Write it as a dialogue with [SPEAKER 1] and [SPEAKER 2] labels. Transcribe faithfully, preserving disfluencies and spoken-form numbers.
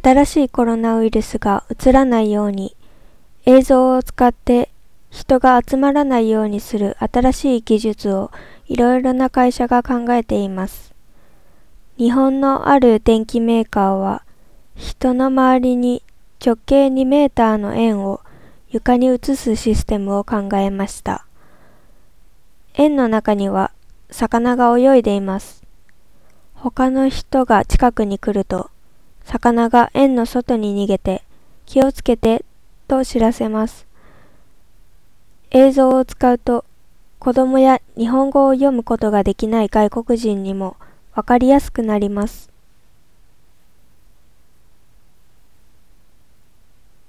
[SPEAKER 1] 新しいコロナウイルスがうつらないように、映像を使って人が集まらないようにする新しい技術をいろいろな会社が考えています。日本のある電機メーカーは、人の周りに直径にメーターの円を床に移すシステムを考えました。円の中には魚が泳いでいます。他の人が近くに来ると、魚が円の外に逃げて、気をつけてと知らせます。映像を使うと、子供や日本語を読むことができない外国人にもわかりやすくなります。